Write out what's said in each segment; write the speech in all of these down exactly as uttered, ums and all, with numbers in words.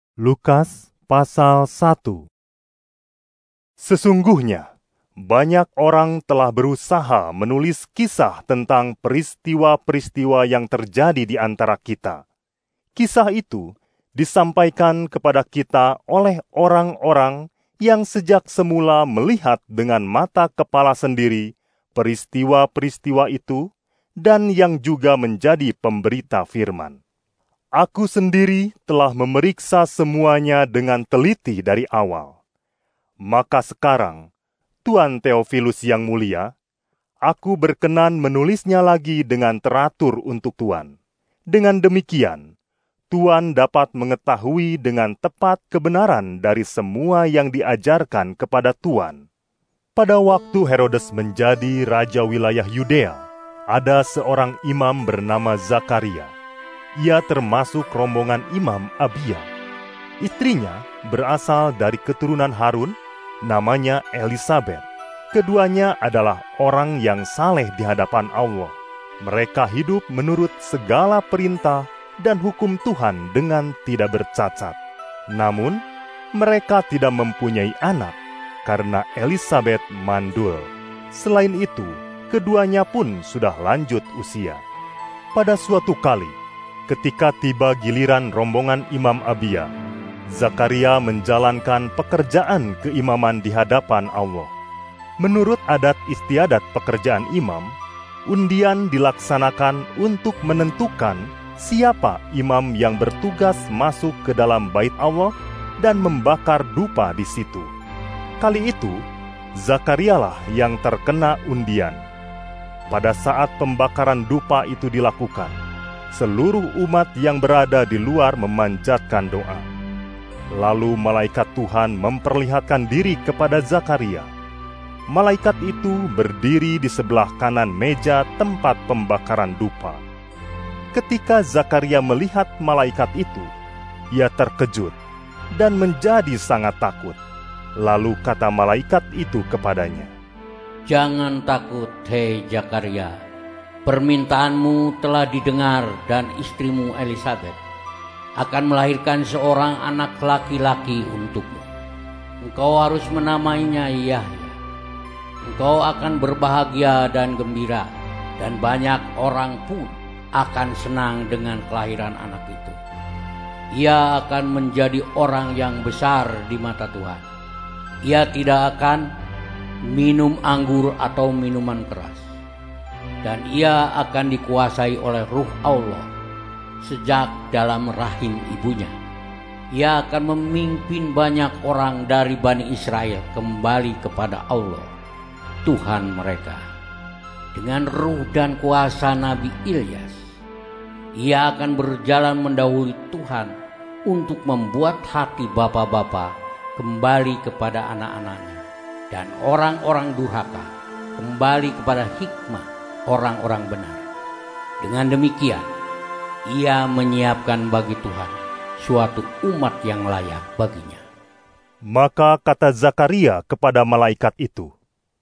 Lukas pasal satu. Sesungguhnya, banyak orang telah berusaha menulis kisah tentang peristiwa-peristiwa yang terjadi di antara kita. Kisah itu disampaikan kepada kita oleh orang-orang yang sejak semula melihat dengan mata kepala sendiri peristiwa-peristiwa itu dan yang juga menjadi pemberita firman. Aku sendiri telah memeriksa semuanya dengan teliti dari awal. Maka sekarang, Tuan Theophilus yang mulia, aku berkenan menulisnya lagi dengan teratur untuk Tuan. Dengan demikian, Tuan dapat mengetahui dengan tepat kebenaran dari semua yang diajarkan kepada Tuan. Pada waktu Herodes menjadi raja wilayah Yudea, ada seorang imam bernama Zakaria. Ia termasuk rombongan Imam Abia. Istrinya berasal dari keturunan Harun, namanya Elisabet. Keduanya adalah orang yang saleh di hadapan Allah. Mereka hidup menurut segala perintah dan hukum Tuhan dengan tidak bercacat. Namun, mereka tidak mempunyai anak karena Elisabet mandul. Selain itu, keduanya pun sudah lanjut usia. Pada suatu kali, ketika tiba giliran rombongan Imam Abia, Zakaria menjalankan pekerjaan keimaman di hadapan Allah. Menurut adat istiadat pekerjaan imam, undian dilaksanakan untuk menentukan siapa imam yang bertugas masuk ke dalam bait Allah dan membakar dupa di situ. Kali itu, Zakarialah yang terkena undian. Pada saat pembakaran dupa itu dilakukan, seluruh umat yang berada di luar memanjatkan doa. Lalu malaikat Tuhan memperlihatkan diri kepada Zakaria. Malaikat itu berdiri di sebelah kanan meja tempat pembakaran dupa. Ketika Zakaria melihat malaikat itu, ia terkejut dan menjadi sangat takut. Lalu kata malaikat itu kepadanya, "Jangan takut, hei Zakaria. Permintaanmu telah didengar dan istrimu Elisabet akan melahirkan seorang anak laki-laki untukmu. Engkau harus menamainya Yahya. Engkau akan berbahagia dan gembira, dan banyak orang pun akan senang dengan kelahiran anak itu. Ia akan menjadi orang yang besar di mata Tuhan. Ia tidak akan minum anggur atau minuman keras, dan ia akan dikuasai oleh Ruh Allah sejak dalam rahim ibunya. Ia akan memimpin banyak orang dari Bani Israel kembali kepada Allah, Tuhan mereka. Dengan ruh dan kuasa Nabi Ilyas, ia akan berjalan mendahului Tuhan untuk membuat hati bapa-bapa kembali kepada anak-anaknya, dan orang-orang durhaka kembali kepada hikmah orang-orang benar. Dengan demikian, ia menyiapkan bagi Tuhan suatu umat yang layak baginya." Maka kata Zakaria kepada malaikat itu,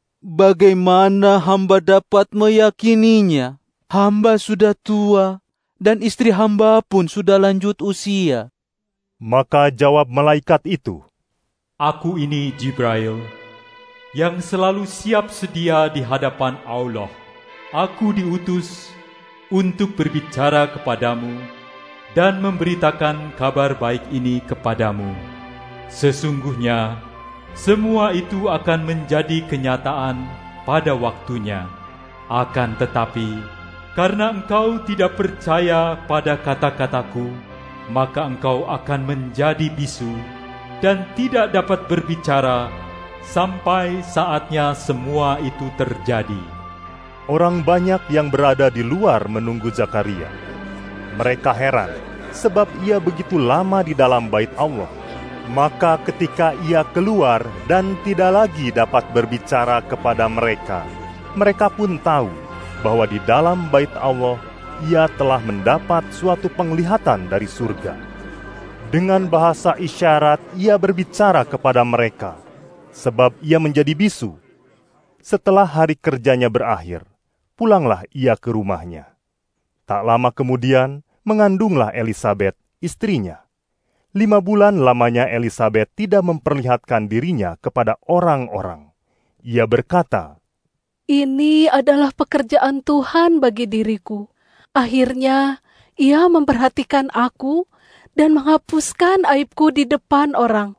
"Bagaimana hamba dapat meyakininya? Hamba sudah tua, dan istri hamba pun sudah lanjut usia." Maka jawab malaikat itu, "Aku ini Jibril, yang selalu siap sedia di hadapan Allah. Aku diutus untuk berbicara kepadamu dan memberitakan kabar baik ini kepadamu. Sesungguhnya, semua itu akan menjadi kenyataan pada waktunya. Akan tetapi, karena engkau tidak percaya pada kata-kataku, maka engkau akan menjadi bisu dan tidak dapat berbicara sampai saatnya semua itu terjadi." Orang banyak yang berada di luar menunggu Zakaria. Mereka heran, sebab ia begitu lama di dalam bait Allah. Maka ketika ia keluar dan tidak lagi dapat berbicara kepada mereka, mereka pun tahu bahwa di dalam bait Allah ia telah mendapat suatu penglihatan dari surga. Dengan bahasa isyarat ia berbicara kepada mereka, sebab ia menjadi bisu. Setelah hari kerjanya berakhir, pulanglah ia ke rumahnya. Tak lama kemudian, mengandunglah Elisabet, istrinya. Lima bulan lamanya Elisabet tidak memperlihatkan dirinya kepada orang-orang. Ia berkata, "Ini adalah pekerjaan Tuhan bagi diriku. Akhirnya, Ia memperhatikan aku dan menghapuskan aibku di depan orang."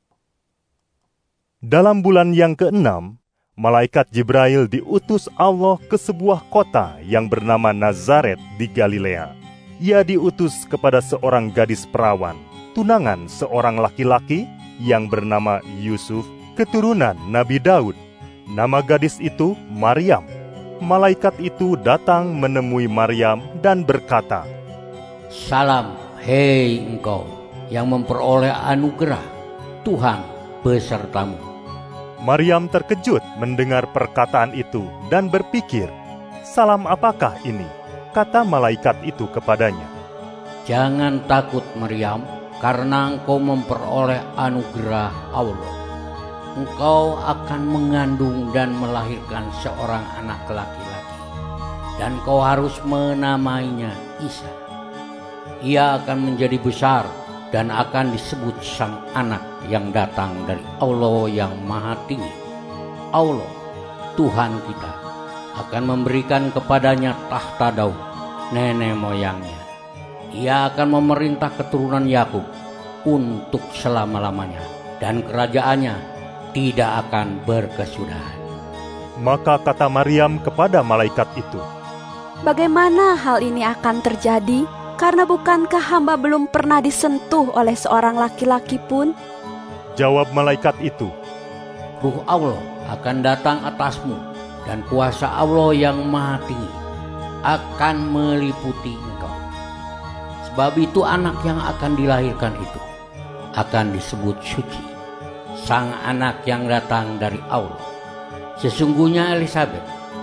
Dalam bulan yang keenam, malaikat Jibril diutus Allah ke sebuah kota yang bernama Nazaret di Galilea. Ia diutus kepada seorang gadis perawan, tunangan seorang laki-laki yang bernama Yusuf, keturunan Nabi Daud. Nama gadis itu Maryam. Malaikat itu datang menemui Maryam dan berkata, "Salam, hei engkau yang memperoleh anugerah, Tuhan besertamu." Maryam terkejut mendengar perkataan itu dan berpikir, "Salam apakah ini?" Kata malaikat itu kepadanya, "Jangan takut Maryam, karena engkau memperoleh anugerah Allah. Engkau akan mengandung dan melahirkan seorang anak laki-laki, dan kau harus menamainya Isa. Ia akan menjadi besar dan akan disebut Sang Anak yang datang dari Allah yang Maha Tinggi. Allah, Tuhan kita, akan memberikan kepadanya tahta Daud, nenek moyangnya. Ia akan memerintah keturunan Yakub untuk selama-lamanya, dan kerajaannya tidak akan berkesudahan." Maka kata Maryam kepada malaikat itu, "Bagaimana hal ini akan terjadi? Karena bukankah hamba belum pernah disentuh oleh seorang laki-laki pun?" Jawab malaikat itu, "Ruh Allah akan datang atasmu, dan kuasa Allah yang Maha Tinggi akan meliputi engkau. Sebab itu anak yang akan dilahirkan itu akan disebut suci, Sang Anak yang datang dari Allah. Sesungguhnya Elisabet,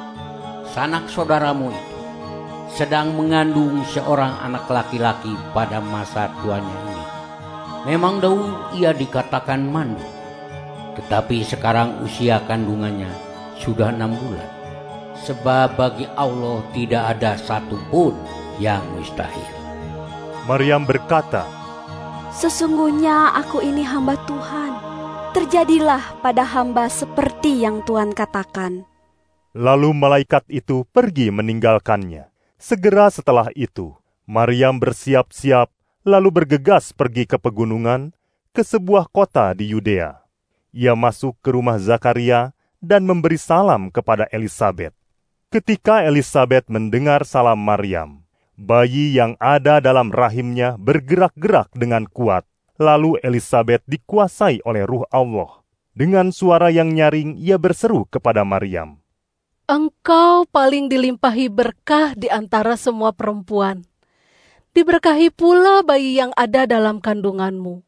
sanak saudaramu itu, sedang mengandung seorang anak laki-laki pada masa tuanya ini. Memang dahulu ia dikatakan mandul, tetapi sekarang usia kandungannya sudah enam bulan. Sebab bagi Allah tidak ada satu pun yang mustahil." Maryam berkata, "Sesungguhnya aku ini hamba Tuhan. Terjadilah pada hamba seperti yang Tuhan katakan." Lalu malaikat itu pergi meninggalkannya. Segera setelah itu, Maryam bersiap-siap lalu bergegas pergi ke pegunungan, ke sebuah kota di Yudea. Ia masuk ke rumah Zakaria dan memberi salam kepada Elisabet. Ketika Elisabet mendengar salam Maryam, bayi yang ada dalam rahimnya bergerak-gerak dengan kuat. Lalu Elisabet dikuasai oleh Ruh Allah. Dengan suara yang nyaring ia berseru kepada Maryam, "Engkau paling dilimpahi berkah di antara semua perempuan. Diberkahi pula bayi yang ada dalam kandunganmu.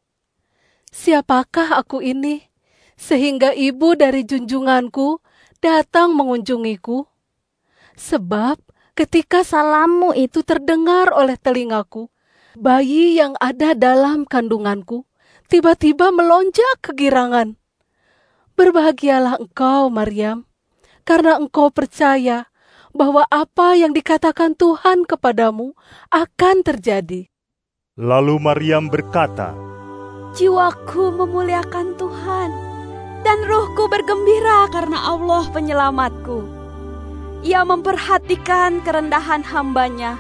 Siapakah aku ini, sehingga ibu dari junjunganku datang mengunjungiku? Sebab ketika salammu itu terdengar oleh telingaku, bayi yang ada dalam kandunganku tiba-tiba melonjak kegirangan. Berbahagialah engkau, Maryam, karena engkau percaya bahwa apa yang dikatakan Tuhan kepadamu akan terjadi." Lalu Maryam berkata, "Jiwaku memuliakan Tuhan, dan ruhku bergembira karena Allah penyelamatku. Ia memperhatikan kerendahan hamba-Nya.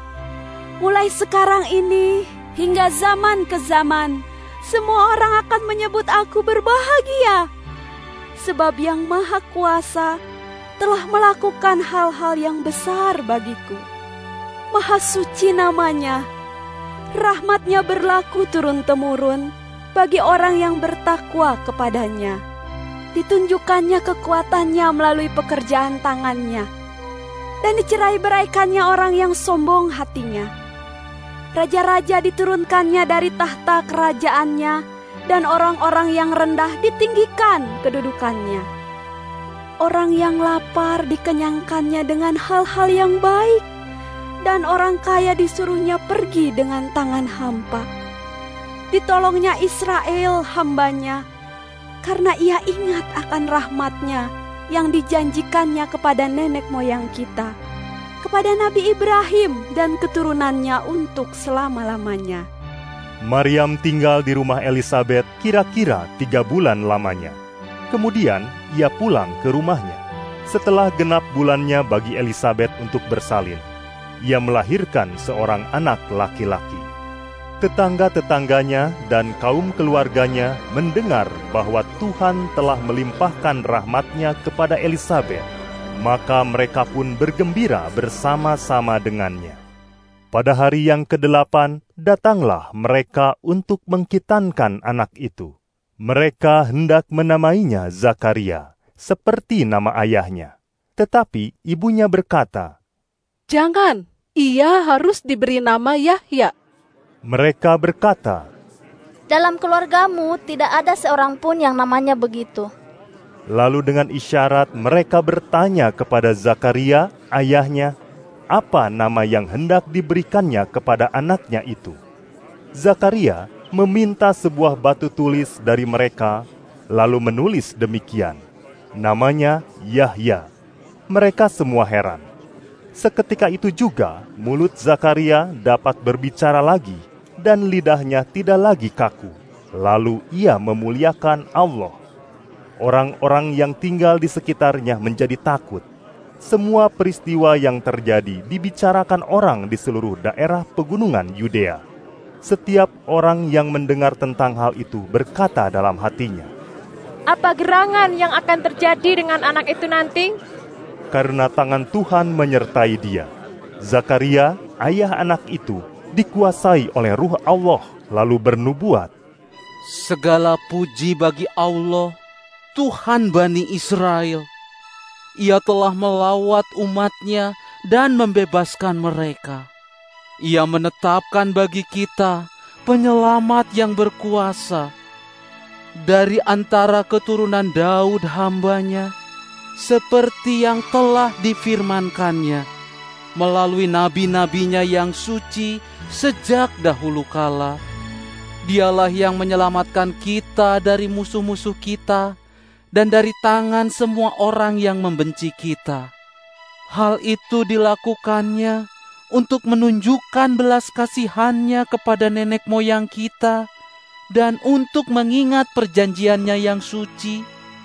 Mulai sekarang ini hingga zaman ke zaman, semua orang akan menyebut aku berbahagia. Sebab Yang Maha Kuasa telah melakukan hal-hal yang besar bagiku. Maha suci namanya, rahmat-Nya berlaku turun-temurun bagi orang yang bertakwa kepadanya. Ditunjukkannya kekuatannya melalui pekerjaan tangannya, dan dicerai-beraikannya orang yang sombong hatinya. Raja-raja diturunkannya dari tahta kerajaannya, dan orang-orang yang rendah ditinggikan kedudukannya. Orang yang lapar dikenyangkannya dengan hal-hal yang baik, dan orang kaya disuruhnya pergi dengan tangan hampa. Ditolongnya Israel hamba-Nya, karena ia ingat akan rahmat-Nya yang dijanjikannya kepada nenek moyang kita, kepada Nabi Ibrahim dan keturunannya untuk selama-lamanya." Maryam tinggal di rumah Elisabet kira-kira tiga bulan lamanya. Kemudian ia pulang ke rumahnya. Setelah genap bulannya bagi Elisabet untuk bersalin, ia melahirkan seorang anak laki-laki. Tetangga-tetangganya dan kaum keluarganya mendengar bahwa Tuhan telah melimpahkan rahmat-Nya kepada Elisabet, maka mereka pun bergembira bersama-sama dengannya. Pada hari yang kedelapan, datanglah mereka untuk mengkhitankan anak itu. Mereka hendak menamainya Zakaria, seperti nama ayahnya. Tetapi ibunya berkata, "Jangan, ia harus diberi nama Yahya." Mereka berkata, "Dalam keluargamu tidak ada seorang pun yang namanya begitu." Lalu dengan isyarat mereka bertanya kepada Zakaria, ayahnya, apa nama yang hendak diberikannya kepada anaknya itu. Zakaria meminta sebuah batu tulis dari mereka, lalu menulis demikian, namanya Yahya. Mereka semua heran. Seketika itu juga mulut Zakaria dapat berbicara lagi, dan lidahnya tidak lagi kaku. Lalu ia memuliakan Allah. Orang-orang yang tinggal di sekitarnya menjadi takut. Semua peristiwa yang terjadi dibicarakan orang di seluruh daerah pegunungan Yudea. Setiap orang yang mendengar tentang hal itu berkata dalam hatinya, "Apa gerangan yang akan terjadi dengan anak itu nanti?" Karena tangan Tuhan menyertai dia. Zakaria, ayah anak itu, dikuasai oleh Ruh Allah, lalu bernubuat, "Segala puji bagi Allah, Tuhan Bani Israel. Ia telah melawat umat-Nya dan membebaskan mereka. Ia menetapkan bagi kita penyelamat yang berkuasa dari antara keturunan Daud hamba-Nya, seperti yang telah difirmankannya melalui nabi-nabinya yang suci sejak dahulu kala. Dialah yang menyelamatkan kita dari musuh-musuh kita dan dari tangan semua orang yang membenci kita. Hal itu dilakukannya untuk menunjukkan belas kasihan-Nya kepada nenek moyang kita dan untuk mengingat perjanjiannya yang suci,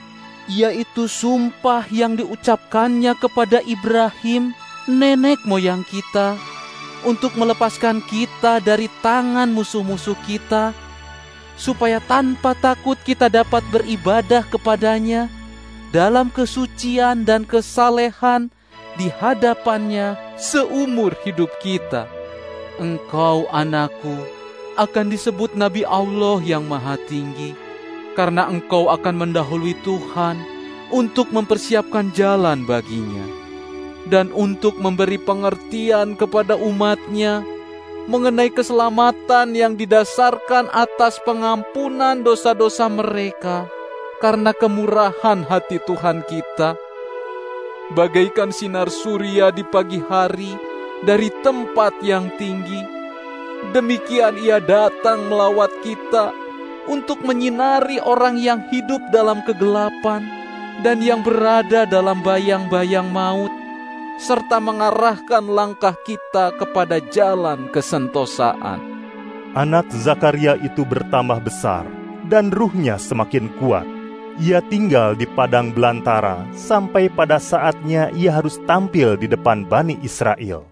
yaitu sumpah yang diucapkannya kepada Ibrahim, nenek moyang kita, untuk melepaskan kita dari tangan musuh-musuh kita, supaya tanpa takut kita dapat beribadah kepadanya dalam kesucian dan kesalehan di hadapannya seumur hidup kita. Engkau, anakku, akan disebut Nabi Allah yang Maha Tinggi, karena engkau akan mendahului Tuhan untuk mempersiapkan jalan baginya, dan untuk memberi pengertian kepada umat-Nya mengenai keselamatan yang didasarkan atas pengampunan dosa-dosa mereka karena kemurahan hati Tuhan kita. Bagaikan sinar surya di pagi hari dari tempat yang tinggi, demikian Ia datang melawat kita untuk menyinari orang yang hidup dalam kegelapan dan yang berada dalam bayang-bayang maut, serta mengarahkan langkah kita kepada jalan kesentosaan." Anak Zakaria itu bertambah besar, dan ruhnya semakin kuat. Ia tinggal di padang belantara, sampai pada saatnya ia harus tampil di depan Bani Israel.